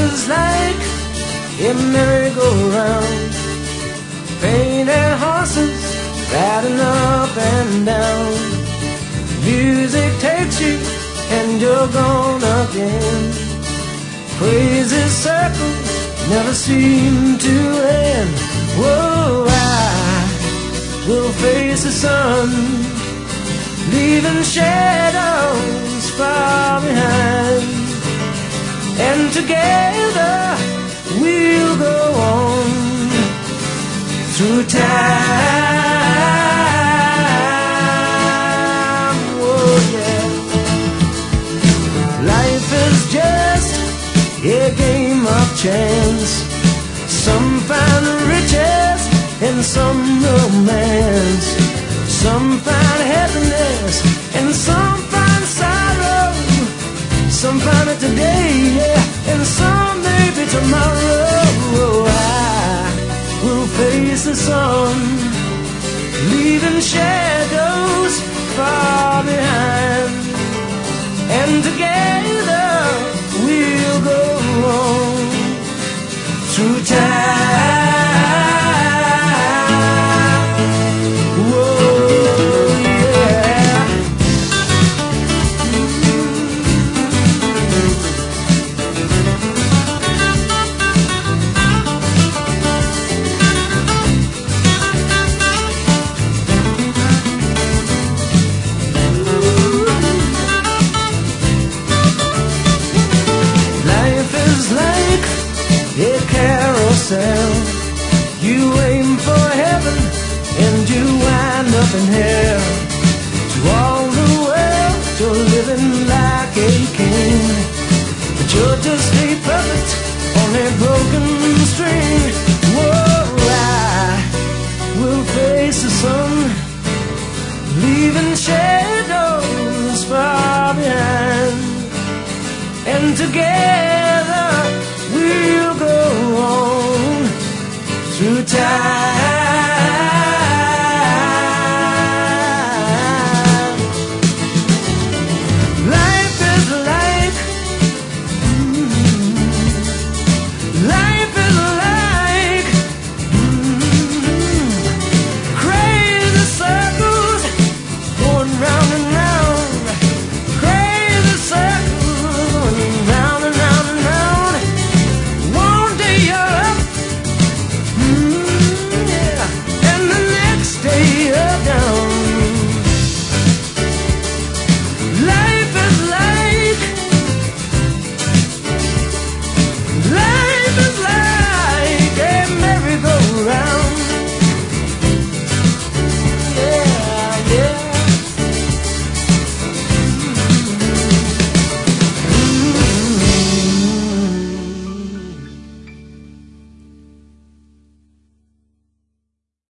is like a merry-go-round, painted horses riding up and down. Music takes you and you're gone again. Crazy circles never seem to end. Whoa, I will face the sun, leaving shadows far behind. And together we'll go on through time. Oh yeah. Life is just a game of chance. Some find riches and some romance. Some find happiness and some find sorrow. Some find it today, yeah, and some maybe tomorrow. I will face the sun, leaving shadows far behind. And together we'll go on through time. You aim for heaven and you wind up in hell. To all the world you're living like a king, but you're just a puppet on a broken